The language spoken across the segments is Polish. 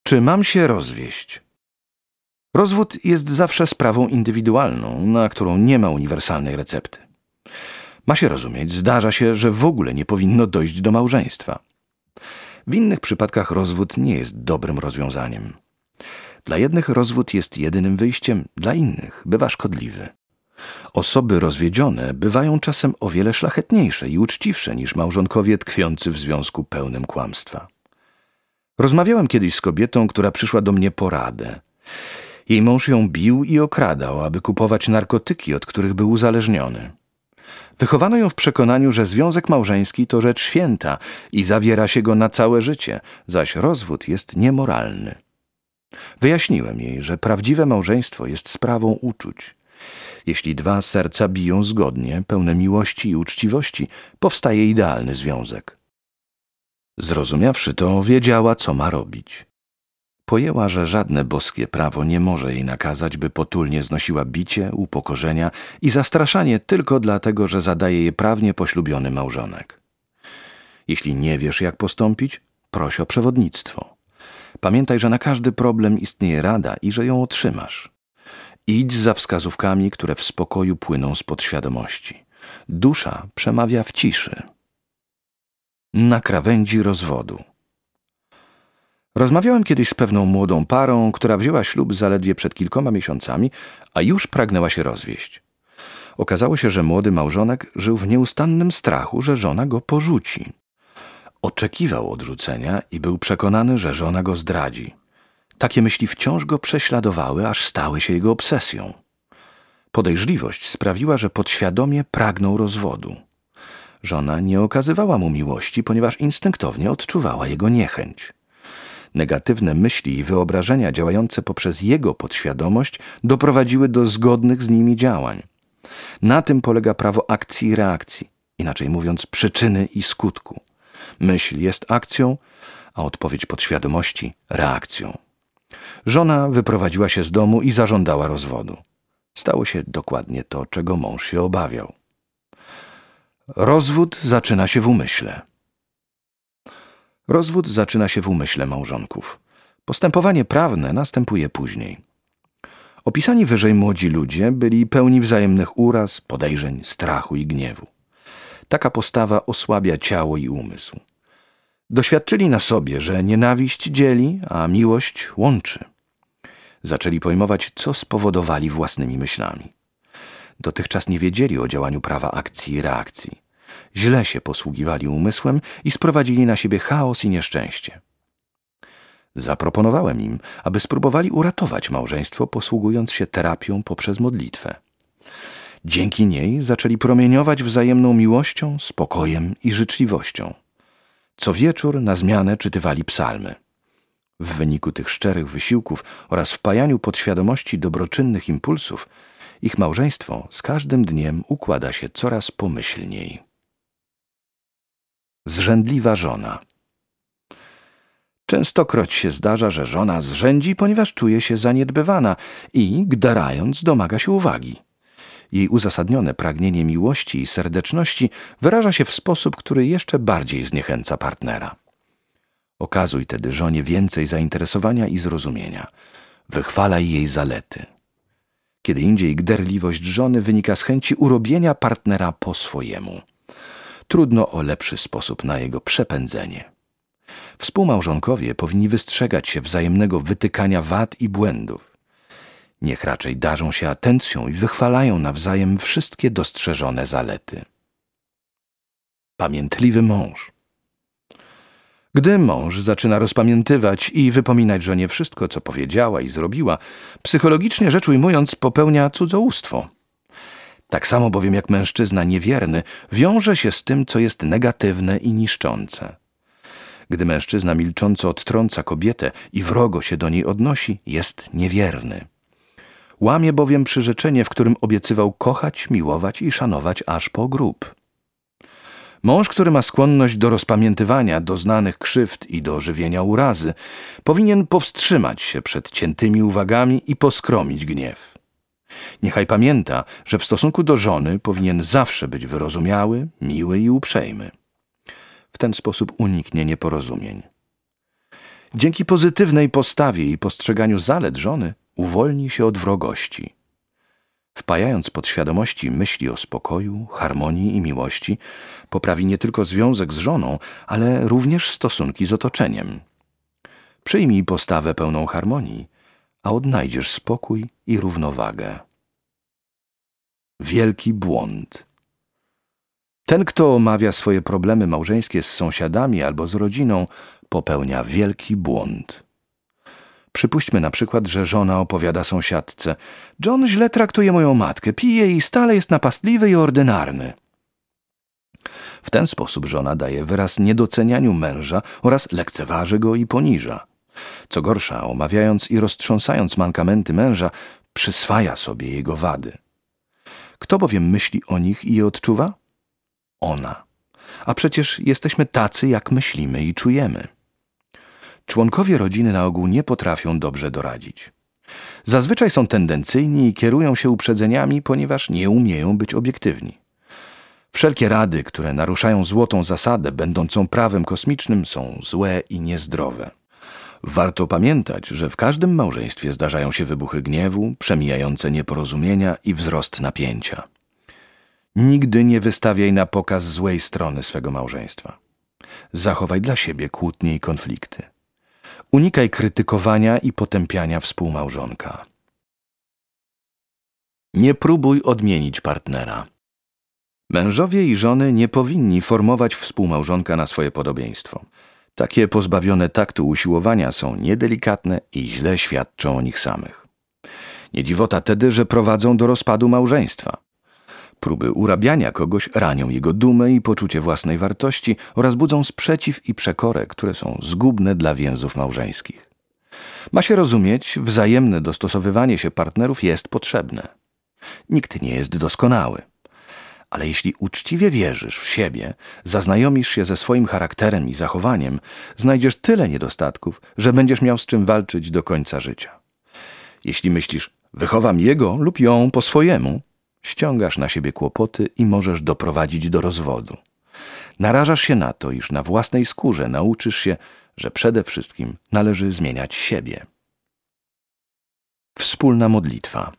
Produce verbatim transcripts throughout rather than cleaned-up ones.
Czy mam się rozwieść? Rozwód jest zawsze sprawą indywidualną, na którą nie ma uniwersalnej recepty. Ma się rozumieć, zdarza się, że w ogóle nie powinno dojść do małżeństwa. W innych przypadkach rozwód nie jest dobrym rozwiązaniem. Dla jednych rozwód jest jedynym wyjściem, dla innych bywa szkodliwy. Osoby rozwiedzione bywają czasem o wiele szlachetniejsze i uczciwsze niż małżonkowie tkwiący w związku pełnym kłamstwa. Rozmawiałem kiedyś z kobietą, która przyszła do mnie po radę. Jej mąż ją bił i okradał, aby kupować narkotyki, od których był uzależniony. Wychowano ją w przekonaniu, że związek małżeński to rzecz święta i zawiera się go na całe życie, zaś rozwód jest niemoralny. Wyjaśniłem jej, że prawdziwe małżeństwo jest sprawą uczuć. Jeśli dwa serca biją zgodnie, pełne miłości i uczciwości, powstaje idealny związek. Zrozumiawszy to, wiedziała, co ma robić. Pojęła, że żadne boskie prawo nie może jej nakazać, by potulnie znosiła bicie, upokorzenia i zastraszanie tylko dlatego, że zadaje je prawnie poślubiony małżonek. Jeśli nie wiesz, jak postąpić, proś o przewodnictwo. Pamiętaj, że na każdy problem istnieje rada i że ją otrzymasz. Idź za wskazówkami, które w spokoju płyną z podświadomości. Dusza przemawia w ciszy. Na krawędzi rozwodu. Rozmawiałem kiedyś z pewną młodą parą, która wzięła ślub zaledwie przed kilkoma miesiącami, a już pragnęła się rozwieść. Okazało się, że młody małżonek żył w nieustannym strachu, że żona go porzuci. Oczekiwał odrzucenia i był przekonany, że żona go zdradzi. Takie myśli wciąż go prześladowały, aż stały się jego obsesją. Podejrzliwość sprawiła, że podświadomie pragnął rozwodu. Żona nie okazywała mu miłości, ponieważ instynktownie odczuwała jego niechęć. Negatywne myśli i wyobrażenia działające poprzez jego podświadomość doprowadziły do zgodnych z nimi działań. Na tym polega prawo akcji i reakcji, inaczej mówiąc przyczyny i skutku. Myśl jest akcją, a odpowiedź podświadomości reakcją. Żona wyprowadziła się z domu i zażądała rozwodu. Stało się dokładnie to, czego mąż się obawiał. Rozwód zaczyna się w umyśle. Rozwód zaczyna się w umyśle małżonków. Postępowanie prawne następuje później. Opisani wyżej młodzi ludzie byli pełni wzajemnych uraz, podejrzeń, strachu i gniewu. Taka postawa osłabia ciało i umysł. Doświadczyli na sobie, że nienawiść dzieli, a miłość łączy. Zaczęli pojmować, co spowodowali własnymi myślami. Dotychczas nie wiedzieli o działaniu prawa akcji i reakcji. Źle się posługiwali umysłem i sprowadzili na siebie chaos i nieszczęście. Zaproponowałem im, aby spróbowali uratować małżeństwo, posługując się terapią poprzez modlitwę. Dzięki niej zaczęli promieniować wzajemną miłością, spokojem i życzliwością. Co wieczór na zmianę czytywali psalmy. W wyniku tych szczerych wysiłków oraz wpajaniu podświadomości dobroczynnych impulsów, ich małżeństwo z każdym dniem układa się coraz pomyślniej. Zrzędliwa żona. Częstokroć się zdarza, że żona zrzędzi, ponieważ czuje się zaniedbywana i, gdarając, domaga się uwagi. Jej uzasadnione pragnienie miłości i serdeczności wyraża się w sposób, który jeszcze bardziej zniechęca partnera. Okazuj tedy żonie więcej zainteresowania i zrozumienia. Wychwalaj jej zalety. Kiedy indziej gderliwość żony wynika z chęci urobienia partnera po swojemu. Trudno o lepszy sposób na jego przepędzenie. Współmałżonkowie powinni wystrzegać się wzajemnego wytykania wad i błędów. Niech raczej darzą się atencją i wychwalają nawzajem wszystkie dostrzeżone zalety. Pamiętliwy mąż. Gdy mąż zaczyna rozpamiętywać i wypominać żonie wszystko, co powiedziała i zrobiła, psychologicznie rzecz ujmując, popełnia cudzołóstwo. Tak samo bowiem jak mężczyzna niewierny wiąże się z tym, co jest negatywne i niszczące. Gdy mężczyzna milcząco odtrąca kobietę i wrogo się do niej odnosi, jest niewierny. Łamie bowiem przyrzeczenie, w którym obiecywał kochać, miłować i szanować aż po grób. Mąż, który ma skłonność do rozpamiętywania doznanych krzywd i do żywienia urazy, powinien powstrzymać się przed ciętymi uwagami i poskromić gniew. Niechaj pamięta, że w stosunku do żony powinien zawsze być wyrozumiały, miły i uprzejmy. W ten sposób uniknie nieporozumień. Dzięki pozytywnej postawie i postrzeganiu zalet żony uwolni się od wrogości. Wpajając podświadomości myśli o spokoju, harmonii i miłości, poprawi nie tylko związek z żoną, ale również stosunki z otoczeniem. Przyjmij postawę pełną harmonii, a odnajdziesz spokój i równowagę. Wielki błąd. Ten, kto omawia swoje problemy małżeńskie z sąsiadami albo z rodziną, popełnia wielki błąd. Przypuśćmy na przykład, że żona opowiada sąsiadce: John źle traktuje moją matkę, pije i stale jest napastliwy i ordynarny. W ten sposób żona daje wyraz niedocenianiu męża oraz lekceważy go i poniża. Co gorsza, omawiając i roztrząsając mankamenty męża, przyswaja sobie jego wady. Kto bowiem myśli o nich i je odczuwa? Ona. A przecież jesteśmy tacy, jak myślimy i czujemy. Członkowie rodziny na ogół nie potrafią dobrze doradzić. Zazwyczaj są tendencyjni i kierują się uprzedzeniami, ponieważ nie umieją być obiektywni. Wszelkie rady, które naruszają złotą zasadę, będącą prawem kosmicznym, są złe i niezdrowe. Warto pamiętać, że w każdym małżeństwie zdarzają się wybuchy gniewu, przemijające nieporozumienia i wzrost napięcia. Nigdy nie wystawiaj na pokaz złej strony swego małżeństwa. Zachowaj dla siebie kłótnie i konflikty. Unikaj krytykowania i potępiania współmałżonka. Nie próbuj odmienić partnera. Mężowie i żony nie powinni formować współmałżonka na swoje podobieństwo. Takie pozbawione taktu usiłowania są niedelikatne i źle świadczą o nich samych. Nie dziwota tedy, że prowadzą do rozpadu małżeństwa. Próby urabiania kogoś ranią jego dumę i poczucie własnej wartości oraz budzą sprzeciw i przekorę, które są zgubne dla więzów małżeńskich. Ma się rozumieć, wzajemne dostosowywanie się partnerów jest potrzebne. Nikt nie jest doskonały. Ale jeśli uczciwie wierzysz w siebie, zaznajomisz się ze swoim charakterem i zachowaniem, znajdziesz tyle niedostatków, że będziesz miał z czym walczyć do końca życia. Jeśli myślisz, wychowam jego lub ją po swojemu, ściągasz na siebie kłopoty i możesz doprowadzić do rozwodu. Narażasz się na to, iż na własnej skórze nauczysz się, że przede wszystkim należy zmieniać siebie. Wspólna modlitwa.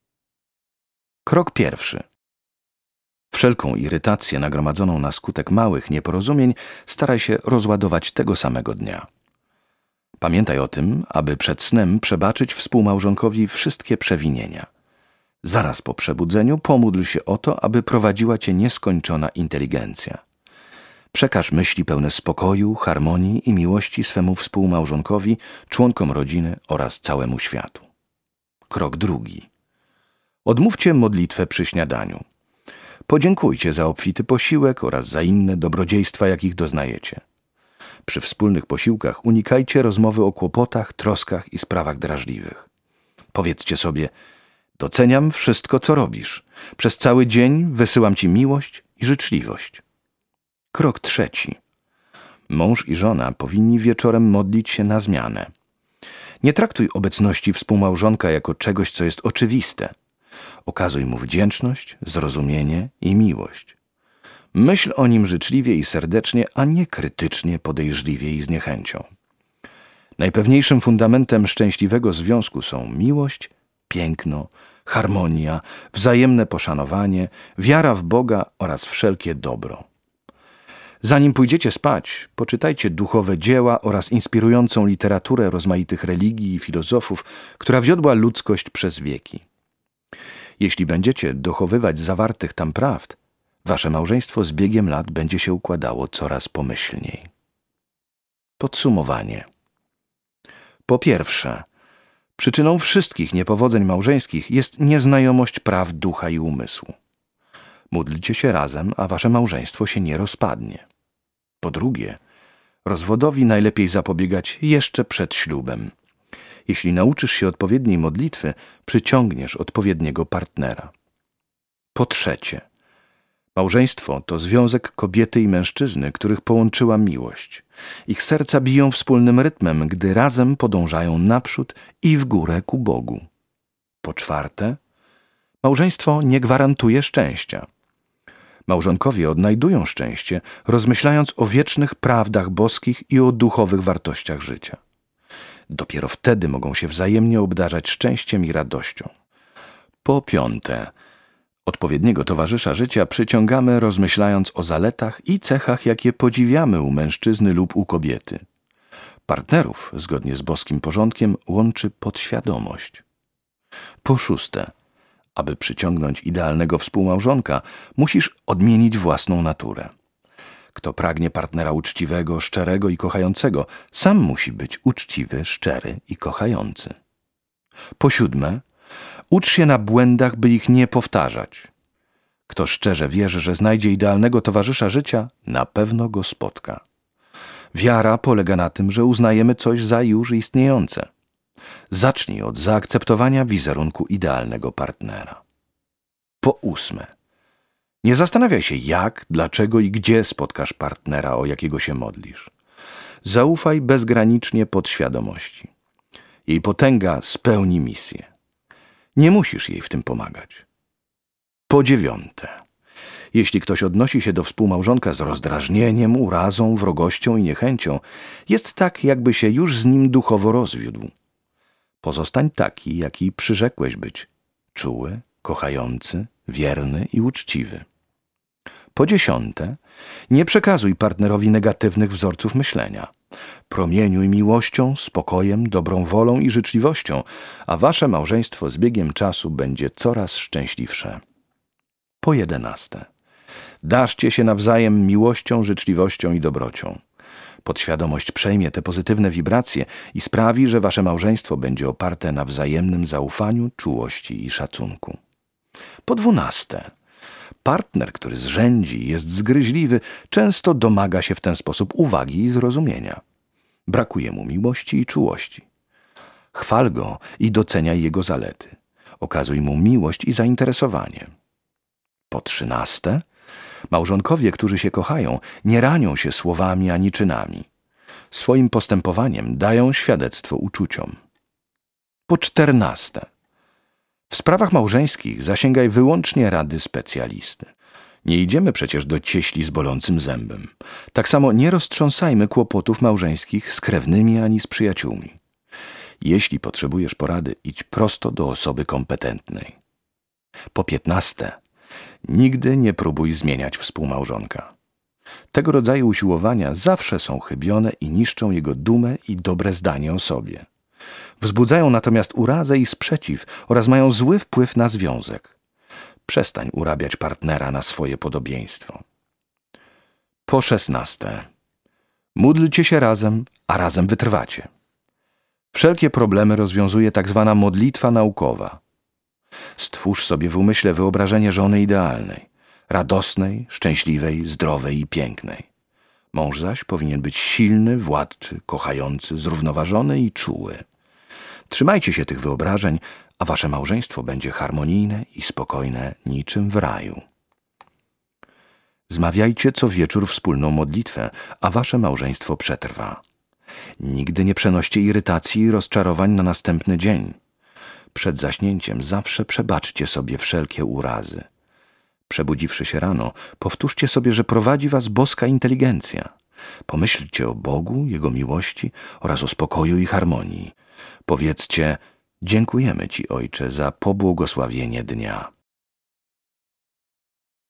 Krok pierwszy. Wszelką irytację nagromadzoną na skutek małych nieporozumień staraj się rozładować tego samego dnia. Pamiętaj o tym, aby przed snem przebaczyć współmałżonkowi wszystkie przewinienia. Zaraz po przebudzeniu pomódl się o to, aby prowadziła cię nieskończona inteligencja. Przekaż myśli pełne spokoju, harmonii i miłości swemu współmałżonkowi, członkom rodziny oraz całemu światu. Krok drugi. Odmówcie modlitwę przy śniadaniu. Podziękujcie za obfity posiłek oraz za inne dobrodziejstwa, jakich doznajecie. Przy wspólnych posiłkach unikajcie rozmowy o kłopotach, troskach i sprawach drażliwych. Powiedzcie sobie: doceniam wszystko, co robisz. Przez cały dzień wysyłam ci miłość i życzliwość. Krok trzeci. Mąż i żona powinni wieczorem modlić się na zmianę. Nie traktuj obecności współmałżonka jako czegoś, co jest oczywiste. Okazuj mu wdzięczność, zrozumienie i miłość. Myśl o nim życzliwie i serdecznie, a nie krytycznie, podejrzliwie i z niechęcią. Najpewniejszym fundamentem szczęśliwego związku są miłość, piękno, harmonia, wzajemne poszanowanie, wiara w Boga oraz wszelkie dobro. Zanim pójdziecie spać, poczytajcie duchowe dzieła oraz inspirującą literaturę rozmaitych religii i filozofów, która wiodła ludzkość przez wieki. Jeśli będziecie dochowywać zawartych tam prawd, wasze małżeństwo z biegiem lat będzie się układało coraz pomyślniej. Podsumowanie. Po pierwsze, przyczyną wszystkich niepowodzeń małżeńskich jest nieznajomość praw ducha i umysłu. Módlcie się razem, a wasze małżeństwo się nie rozpadnie. Po drugie, rozwodowi najlepiej zapobiegać jeszcze przed ślubem. Jeśli nauczysz się odpowiedniej modlitwy, przyciągniesz odpowiedniego partnera. Po trzecie, małżeństwo to związek kobiety i mężczyzny, których połączyła miłość. Ich serca biją wspólnym rytmem, gdy razem podążają naprzód i w górę ku Bogu. Po czwarte, małżeństwo nie gwarantuje szczęścia. Małżonkowie odnajdują szczęście, rozmyślając o wiecznych prawdach boskich i o duchowych wartościach życia. Dopiero wtedy mogą się wzajemnie obdarzać szczęściem i radością. Po piąte, odpowiedniego towarzysza życia przyciągamy, rozmyślając o zaletach i cechach, jakie podziwiamy u mężczyzny lub u kobiety. Partnerów, zgodnie z boskim porządkiem, łączy podświadomość. Po szóste, aby przyciągnąć idealnego współmałżonka, musisz odmienić własną naturę. Kto pragnie partnera uczciwego, szczerego i kochającego, sam musi być uczciwy, szczery i kochający. Po siódme, ucz się na błędach, by ich nie powtarzać. Kto szczerze wierzy, że znajdzie idealnego towarzysza życia, na pewno go spotka. Wiara polega na tym, że uznajemy coś za już istniejące. Zacznij od zaakceptowania wizerunku idealnego partnera. Po ósme, nie zastanawiaj się jak, dlaczego i gdzie spotkasz partnera, o jakiego się modlisz. Zaufaj bezgranicznie podświadomości. Jej potęga spełni misję. Nie musisz jej w tym pomagać. Po dziewiąte, jeśli ktoś odnosi się do współmałżonka z rozdrażnieniem, urazą, wrogością i niechęcią, jest tak, jakby się już z nim duchowo rozwiódł. Pozostań taki, jaki przyrzekłeś być, czuły, kochający, wierny i uczciwy. Po dziesiąte, nie przekazuj partnerowi negatywnych wzorców myślenia. Promieniuj miłością, spokojem, dobrą wolą i życzliwością, a wasze małżeństwo z biegiem czasu będzie coraz szczęśliwsze. Po jedenaste, darzcie się nawzajem miłością, życzliwością i dobrocią. Podświadomość przejmie te pozytywne wibracje i sprawi, że wasze małżeństwo będzie oparte na wzajemnym zaufaniu, czułości i szacunku. Po dwunaste, partner, który zrzędzi i jest zgryźliwy, często domaga się w ten sposób uwagi i zrozumienia. Brakuje mu miłości i czułości. Chwal go i doceniaj jego zalety. Okazuj mu miłość i zainteresowanie. Po trzynaste, małżonkowie, którzy się kochają, nie ranią się słowami ani czynami. Swoim postępowaniem dają świadectwo uczuciom. Po czternaste, w sprawach małżeńskich zasięgaj wyłącznie rady specjalisty. Nie idziemy przecież do cieśli z bolącym zębem. Tak samo nie roztrząsajmy kłopotów małżeńskich z krewnymi ani z przyjaciółmi. Jeśli potrzebujesz porady, idź prosto do osoby kompetentnej. Po piętnaste, nigdy nie próbuj zmieniać współmałżonka. Tego rodzaju usiłowania zawsze są chybione i niszczą jego dumę i dobre zdanie o sobie. Wzbudzają natomiast urazę i sprzeciw oraz mają zły wpływ na związek. Przestań urabiać partnera na swoje podobieństwo. Po szesnaste, módlcie się razem, a razem wytrwacie. Wszelkie problemy rozwiązuje tak zwana modlitwa naukowa. Stwórz sobie w umyśle wyobrażenie żony idealnej, radosnej, szczęśliwej, zdrowej i pięknej. Mąż zaś powinien być silny, władczy, kochający, zrównoważony i czuły. Trzymajcie się tych wyobrażeń, a wasze małżeństwo będzie harmonijne i spokojne niczym w raju. Zmawiajcie co wieczór wspólną modlitwę, a wasze małżeństwo przetrwa. Nigdy nie przenoście irytacji i rozczarowań na następny dzień. Przed zaśnięciem zawsze przebaczcie sobie wszelkie urazy. Przebudziwszy się rano, powtórzcie sobie, że prowadzi was boska inteligencja. Pomyślcie o Bogu, Jego miłości oraz o spokoju i harmonii. Powiedzcie: dziękujemy Ci, Ojcze, za pobłogosławienie dnia.